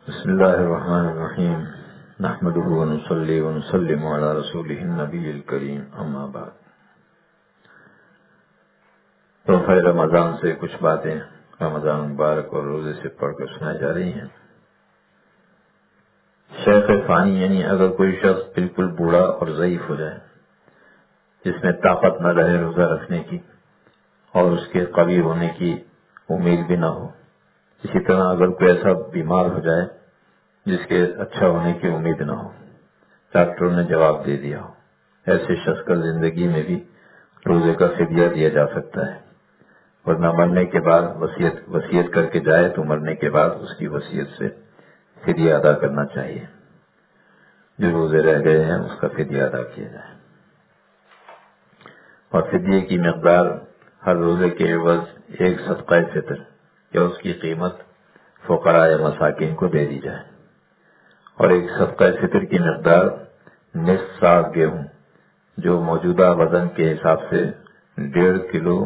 بسم الله الرحمن الرحيم نحمده ونصلي ونسلم على رسوله النبي الكريم اما بعد. تحفہ رمضان سے کچھ باتیں رمضان مبارک اور روزے سے پڑھ کر سنائی جا رہی ہیں. شیخ فانی یعنی اگر کوئی شخص بالکل بوڑھا اور ضعیف ہو جائے، جس میں طاقت نہ رہے روزہ رکھنے کی اور اس کے قوی ہونے کی امید بھی نہ ہو، اسی طرح اگر کوئی ایسا بیمار ہو جائے جس کے اچھا ہونے کی امید نہ ہو، ڈاکٹروں نے جواب دے دیا ہو، ایسے شخص کا زندگی میں بھی روزے کا فدیہ دیا جا سکتا ہے، ورنہ مرنے کے بعد وصیت کر کے جائے تو مرنے کے بعد اس کی وصیت سے فدیہ ادا کرنا چاہیے. جو روزے رہ گئے ہیں اس کا فدیہ ادا کیا جائے، اور فدیے کی مقدار ہر روزے کے عوض ایک صدقہ فطر یا اس کی قیمت فقراء یا مساکین کو دے دی جائے، اور ایک صدقہ فطر کی مقدار نصف صاع گیہوں جو موجودہ وزن کے حساب سے 1.5 کلو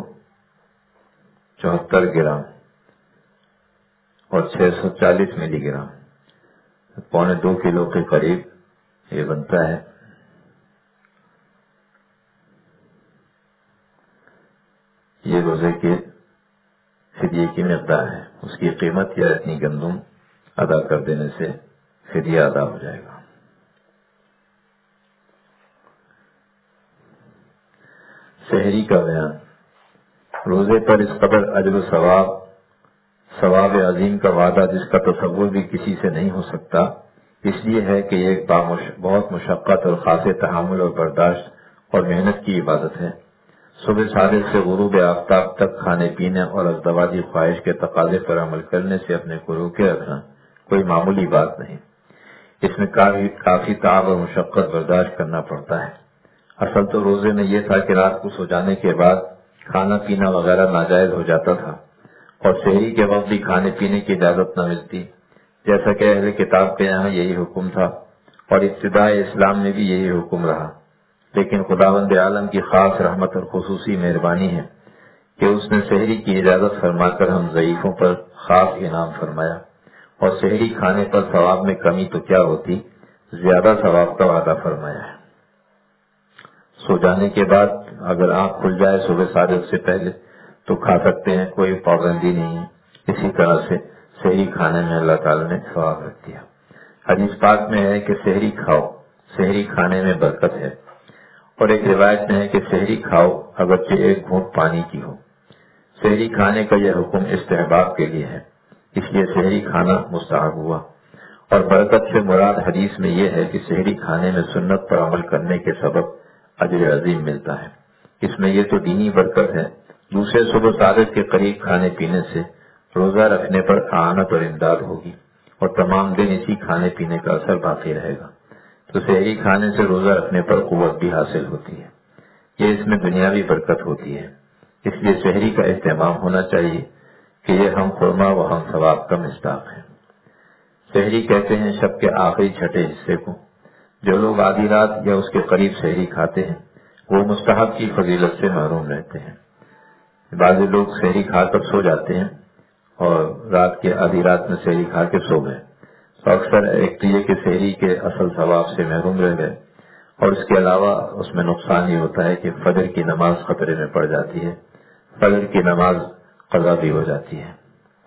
74 گرام اور 640 ملی گرام 1.25 کلو کے قریب یہ بنتا ہے. یہ روزے کے فدیے کی مقدار ہے. اس کی قیمت یا اتنی گندم ادا کر دینے سے فدیہ ادا ہو جائے گا. سحری کا بیان. روزے پر اس قدر اجر و ثواب عظیم کا وعدہ جس کا تصور بھی کسی سے نہیں ہو سکتا، اس لیے ہے کہ یہ ایک بہت مشقت اور خاص تحمل اور برداشت اور محنت کی عبادت ہے. صبح صادق سے غروب آفتاب تک کھانے پینے اور ازدواجی خواہش کے تقاضے پر عمل کرنے سے اپنے کو روکے رکھنا کوئی معمولی بات نہیں. اس میں کافی تعب اور مشقت برداشت کرنا پڑتا ہے. اصل تو روزے میں یہ تھا کہ رات کو سو جانے کے بعد کھانا پینا وغیرہ ناجائز ہو جاتا تھا، اور سحری کے وقت بھی کھانے پینے کی اجازت نہ ملتی، جیسا کہ اہل کتاب کے یہاں یہی حکم تھا، اور ابتدائی اسلام میں بھی یہی حکم رہا. لیکن خداوند عالم کی خاص رحمت اور خصوصی مہربانی ہے کہ اس نے سحری کی اجازت فرما کر ہم ضعیفوں پر خاص انعام فرمایا، اور سحری کھانے پر ثواب میں کمی تو کیا ہوتی، زیادہ ثواب کا وعدہ فرمایا ہے. سو جانے کے بعد اگر آنکھ کھل جائے صبح صادق سے پہلے تو کھا سکتے ہیں، کوئی پابندی نہیں ہے. اسی طرح سے سحری کھانے میں اللہ تعالی نے ثواب رکھ دیا. حدیث پاک میں ہے کہ سحری کھاؤ، سحری کھانے میں برکت ہے، اور ایک روایت میں ہے کہ سحری کھاؤ اگرچہ ایک گھونٹ پانی کی ہو. سحری کھانے کا یہ حکم استحباب کے لیے ہے، اس لیے سحری کھانا مستحب ہوا. اور برکت سے مراد حدیث میں یہ ہے کہ سحری کھانے میں سنت پر عمل کرنے کے سبب اجر عظیم ملتا ہے. اس میں یہ تو دینی برکت ہے، دوسرے صبح صادق کے قریب کھانے پینے سے روزہ رکھنے پر اعانت اور امداد ہوگی، اور تمام دن اسی کھانے پینے کا اثر باقی رہے گا. تو سحری کھانے سے روزہ رکھنے پر قوت بھی حاصل ہوتی ہے. یہ اس میں دنیاوی برکت ہوتی ہے. اس لیے سحری کا اہتمام ہونا چاہیے کہ یہ ہم خرما و ہم ثواب کا مصداق ہے. سحری کہتے ہیں شب کے آخری چھٹے حصے کو. جو لوگ آدھی رات یا اس کے قریب سحری کھاتے ہیں وہ مستحب کی فضیلت سے محروم رہتے ہیں. بعض لوگ سحری کھا کر سو جاتے ہیں اور رات کے آدھی رات میں سحری کھا کے سو گئے، تو اکثر ایک تو یہ کہ سحری کے اصل ثواب سے محروم رہ گئے، اور اس کے علاوہ اس میں نقصان یہ ہوتا ہے کہ فجر کی نماز خطرے میں پڑ جاتی ہے، فجر کی نماز قضا بھی ہو جاتی ہے.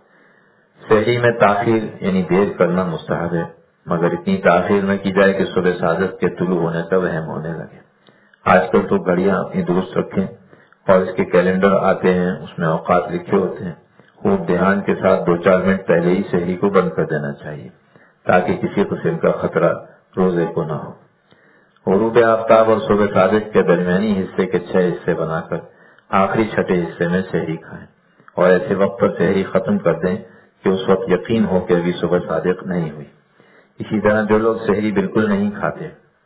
سحری میں تاخیر یعنی دیر کرنا مستحب ہے، مگر اتنی تاخیر نہ کی جائے کہ صبح صادق کے طلوع ہونے کا وہم ہونے لگے. آج کل تو گھڑیاں اپنی درست رکھیں، اور اس کے کیلنڈر آتے ہیں، اس میں اوقات لکھے ہوتے ہیں. خوب دھیان کے ساتھ 2-4 منٹ پہلے ہی سحری کو بند کر دینا چاہیے تاکہ کسی قسم کا خطرہ روزے کو نہ ہو. غروب آفتاب اور صبح صادق کے درمیانی حصے کے 6 حصے بنا کر آخری چھٹے حصے میں سحری کھائیں، اور ایسے وقت پر سحری ختم کر دیں کہ اس وقت یقین ہو کہ ابھی صبح صادق نہیں ہوئی. اسی طرح جو لوگ سحری بالکل نہیں کھاتے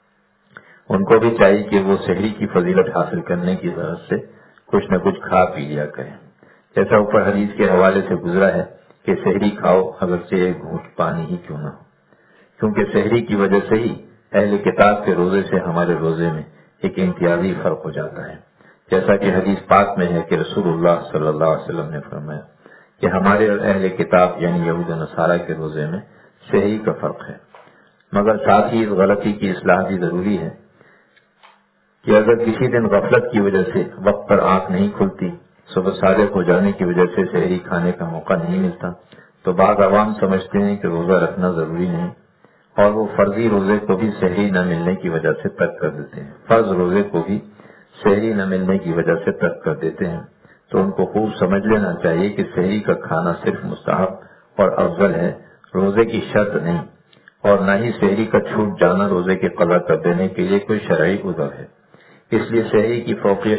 ان کو بھی چاہیے کہ وہ سحری کی فضیلت حاصل کرنے کی غرض سے کچھ نہ کچھ کھا پی لیا کریں. جیسا اوپر حدیث کے حوالے سے گزرا ہے کہ سحری کھاؤ اگرچہ ایک گھونٹ پانی ہی کیوں نہ ہو، کیونکہ سحری کی وجہ سے ہی اہل کتاب کے روزے سے ہمارے روزے میں ایک امتیازی فرق ہو جاتا ہے. جیسا کہ حدیث پاک میں ہے کہ رسول اللہ صلی اللہ علیہ وسلم نے فرمایا کہ ہمارے اور اہل کتاب یعنی یہود و نصارہ کے روزے میں شہری کا فرق ہے، مگر ساتھ ہی اس غلطی کی اصلاح بھی ضروری ہے کہ اگر کسی دن غفلت کی وجہ سے وقت پر آنکھ نہیں کھلتی، صبح صادق ہو جانے کی وجہ سے شہری کھانے کا موقع نہیں ملتا، تو بعض عوام سمجھتے ہیں کہ روزہ رکھنا ضروری نہیں، اور وہ فرضی روزے کو بھی شہری نہ ملنے کی وجہ سے ترک کر دیتے ہیں، فرض روزے کو بھی شہری نہ ملنے کی وجہ سے ترک کر دیتے ہیں۔ تو ان کو خوب سمجھ لینا چاہیے کہ شہری کا کھانا صرف مستحب اور افضل ہے، روزے کی شرط نہیں، اور نہ ہی شہری کا چھوٹ جانا روزے کے قضا کر دینے کے لیے کوئی شرعی عذر ہے۔ اس لیے شہری کی فوقیت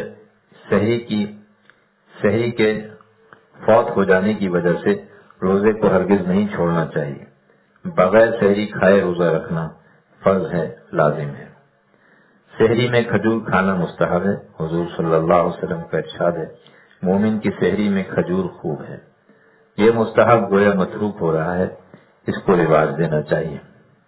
شہری کے فوت ہو جانے کی وجہ سے روزے کو ہرگز نہیں چھوڑنا چاہیے۔ بغیر شہری کھائے روزہ رکھنا فرض ہے، لازم ہے۔ شہری میں کھجور کھانا مستحب ہے، حضور صلی اللہ علیہ وسلم کا ارشاد ہے، مومن کی شہری میں کھجور خوب ہے۔ یہ مستحب گویا متروک ہو رہا ہے، اس کو رواج دینا چاہیے۔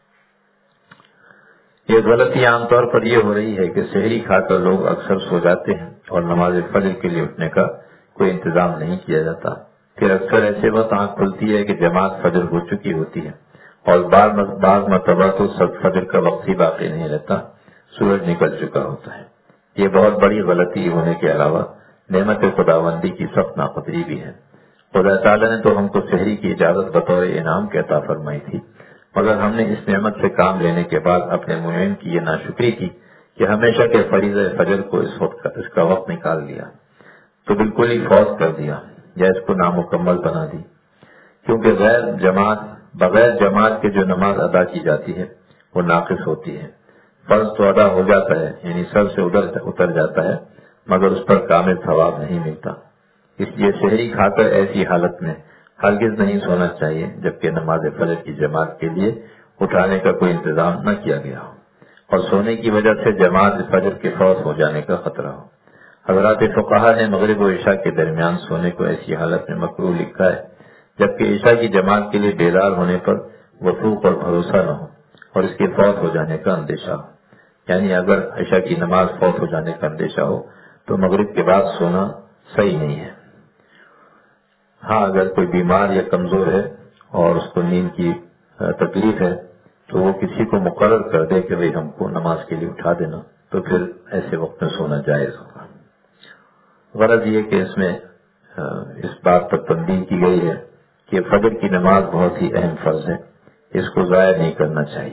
یہ غلطی عام طور پر یہ ہو رہی ہے کہ شہری کھا کر لوگ اکثر سو جاتے ہیں اور نماز فجر کے لیے اٹھنے کا کوئی انتظام نہیں کیا جاتا۔ پھر اکثر ایسے وقت آنکھ کھلتی ہے کہ جماعت فجر ہو چکی ہوتی ہے، اور بعض مرتبہ تو فجر کا وقت ہی باقی نہیں رہتا، سورج نکل چکا ہوتا ہے۔ یہ بہت بڑی غلطی ہونے کے علاوہ نعمت خداوندی کی سخت ناقدری بھی ہے۔ خدا تعالیٰ نے تو ہم کو شہری کی اجازت بطور انعام کے عطا فرمائی تھی، مگر ہم نے اس نعمت سے کام لینے کے بعد اپنے منعم کی یہ ناشکری کی کہ ہمیشہ کے فریضہ فجر کو اس کا وقت نکال لیا، تو بالکل ہی فوت کر دیا یا اس کو نامکمل بنا دی، کیونکہ بغیر جماعت کے جو نماز ادا کی جاتی ہے وہ ناقص ہوتی ہے۔ فرض تو ادا ہو جاتا ہے، یعنی سر سے اتر جاتا ہے، مگر اس پر کامل ثواب نہیں ملتا۔ اس لیے شہری کھا کر ایسی حالت میں ہرگز نہیں سونا چاہیے جبکہ نماز فجر کی جماعت کے لیے اٹھانے کا کوئی انتظام نہ کیا گیا ہو، اور سونے کی وجہ سے جماعت فجر کے فوت ہو جانے کا خطرہ ہو۔ حضرات فقہا نے مغرب و عشاء کے درمیان سونے کو ایسی حالت میں مکروہ لکھا ہے جبکہ عشاء کی جماعت کے لیے بیدار ہونے پر وثوق اور بھروسہ نہ ہو اور اس کے فوت ہو جانے کا اندیشہ ہو، یعنی اگر عشاء کی نماز فوت ہو جانے کا اندیشہ ہو تو مغرب کے بعد سونا صحیح نہیں ہے۔ ہاں، اگر کوئی بیمار یا کمزور ہے اور اس کو نیند کی تکلیف ہے تو وہ کسی کو مقرر کر دے کہ بھئی ہم کو نماز کے لیے اٹھا دینا، تو پھر ایسے وقت میں سونا جائز ہوگا۔ غرض یہ کہ اس میں اس بات پر تنبیہ کی گئی ہے کہ فجر کی نماز بہت ہی اہم فرض ہے، اس کو ضائع نہیں کرنا چاہیے۔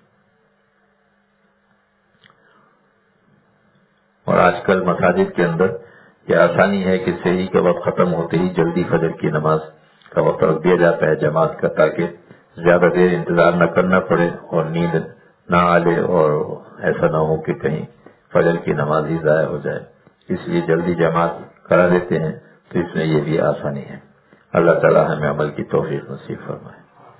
اور آج کل مساجد کے اندر یہ آسانی ہے کہ سحری کا وقت ختم ہوتے ہی جلدی فجر کی نماز کا وقت رکھ دیا جاتا ہے جماعت کا، تاکہ زیادہ دیر انتظار نہ کرنا پڑے اور نیند نہ آلے اور ایسا نہ ہو کہ کہیں فجر کی نماز ہی ضائع ہو جائے، اس لیے جلدی جماعت کرا دیتے ہیں، تو اس میں یہ بھی آسانی ہے۔ اللہ تعالیٰ ہمیں عمل کی توفیق نصیب فرمائے۔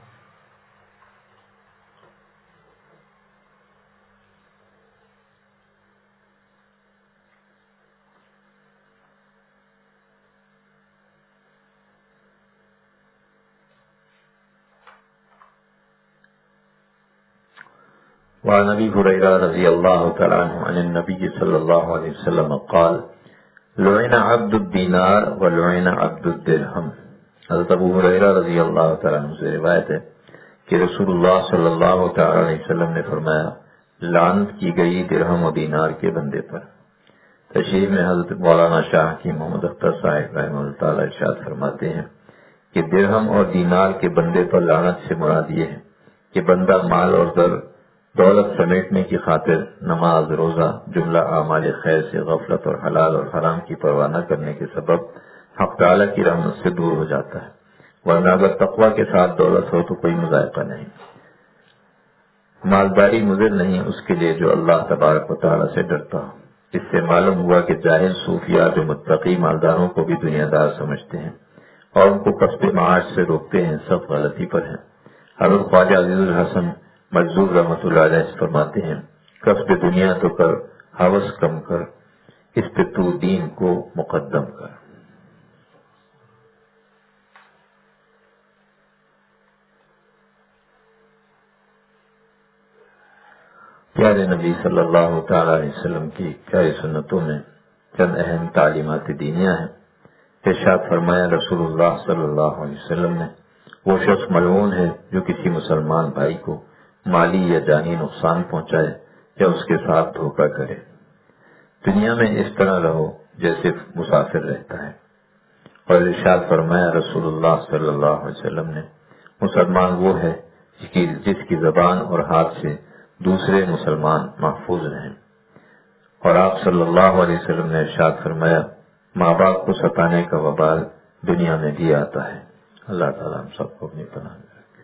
وعن ابي هريره رضي الله تعالى عنه عن النبي صلى الله عليه وسلم قال لعن عبد الدینار ولعن عبد الدرہم۔ حضرت ابو ہریرہ رضی اللہ تعالیٰ عنہ سے روایت ہے کہ رسول اللہ صلی اللہ تعالیٰ علیہ وسلم نے فرمایا، لعنت کی گئی درہم و دینار کے بندے پر۔ تشریح میں حضرت مولانا شاہ کی محمد اختر صاحب رحمہ اللہ تعالیٰ ارشاد فرماتے ہیں کہ درہم اور دینار کے بندے پر لعنت سے مراد یہ ہے کہ بندہ مال اور دولت سمیٹنے کی خاطر نماز، روزہ، جملہ اعمال خیر سے غفلت اور حلال اور حرام کی پرواہ نہ کرنے کے سبب حق تعالیٰ کی رحمت سے دور ہو جاتا ہے، ورنہ اگر تقویٰ کے ساتھ دولت ہو تو کوئی مذائقہ نہیں۔ مالداری مضر نہیں اس کے لیے جو اللہ تبارک و تعالیٰ سے ڈرتا ہو۔ اس سے معلوم ہوا کہ جاہل صوفیاء جو متقی مالداروں کو بھی دنیا دار سمجھتے ہیں اور ان کو کسب معاش سے روکتے ہیں، سب غلطی پر ہیں۔ حضرت خواجہ عزیز الحسن مجذوب رحمۃ اللہ علیہ فرماتے ہیں، کسب دنیا تو کر، ہوس کم کر، اس پہ تو دین کو مقدم کر۔ پیارے نبی صلی اللہ تعالی علیہ وسلم کی پیاری سنتوں میں چند اہم تعلیمات دینیاں ہیں۔ ارشاد فرمایا رسول اللہ صلی اللہ علیہ وسلم نے، وہ شخص ملعون ہے جو کسی مسلمان بھائی کو مالی یا جانی نقصان پہنچائے یا اس کے ساتھ دھوکہ کرے۔ دنیا میں اس طرح رہو جیسے مسافر رہتا ہے۔ اور ارشاد فرمایا رسول اللہ صلی اللہ علیہ وسلم نے، مسلمان وہ ہے جس کی زبان اور ہاتھ سے دوسرے مسلمان محفوظ رہیں۔ اور آپ صلی اللہ علیہ وسلم نے ارشاد فرمایا، ماں باپ کو ستانے کا وبال دنیا میں بھی آتا ہے۔ اللہ تعالیٰ ہم سب کو اپنی پناہ میں رکھے۔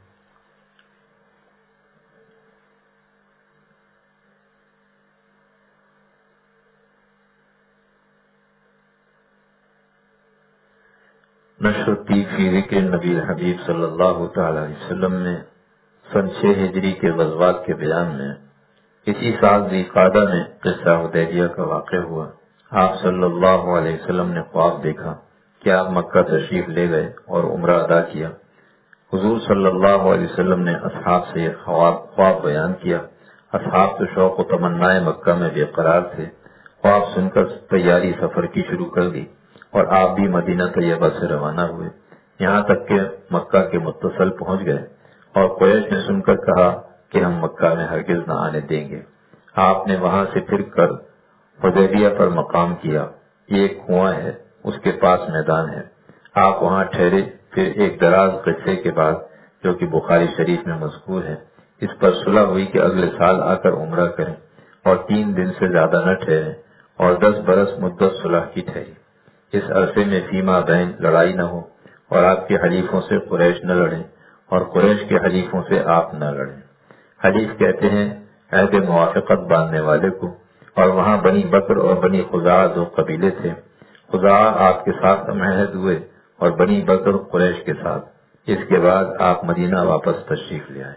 نشر التیب فی ذکر نبی الحبیب صلی اللہ تعالی علیہ وسلم میں سن 6 ہجری کے غزوات کے بیان میں اسی سال ذی قعدہ میں قصہ حدیبیہ کا واقع ہوا۔ آپ صلی اللہ علیہ وسلم نے خواب دیکھا کہ آپ مکہ تشریف لے گئے اور عمرہ ادا کیا۔ حضور صلی اللہ علیہ وسلم نے اصحاب سے یہ خواب بیان کیا۔ اصحاب تو شوق و تمنائے مکہ میں بے قرار تھے۔ خواب سن کر تیاری سفر کی شروع کر دی اور آپ بھی مدینہ طیبہ سے روانہ ہوئے، یہاں تک کہ مکہ کے متصل پہنچ گئے، اور قریش نے سن کر کہا کہ ہم مکہ میں ہرگز نہ آنے دیں گے۔ آپ نے وہاں سے پھر کر حدیبیہ پر مقام کیا۔ یہ ایک کنواں ہے، اس کے پاس میدان ہے۔ آپ وہاں ٹھہرے، پھر ایک دراز قصے کے بعد جو کہ بخاری شریف میں مذکور ہے، اس پر صلح ہوئی کہ اگلے سال آ کر عمرہ کریں اور 3 دن سے زیادہ نہ ٹھہریں، اور 10 برس مدت صلح کی ٹھہری۔ اس عرصے میں فیما بین لڑائی نہ ہو، اور آپ کے حلیفوں سے قریش نہ لڑیں اور قریش کے حلیفوں سے آپ نہ لڑیں۔ حلیف کہتے ہیں عہد موافقت باندھنے والے کو، اور وہاں بنی بکر اور بنی خزاعہ 2 قبیلے تھے۔ خزاعہ آپ کے ساتھ معاہد ہوئے اور بنی بکر قریش کے ساتھ۔ اس کے بعد آپ مدینہ واپس تشریف لے آئے۔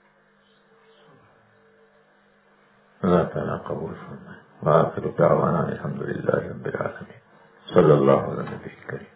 اللہ تعالیٰ قبول فرمائے۔ وآخر دعوانا الحمدللہ رب العالمین۔ صلی اللہ علیہ وسلم۔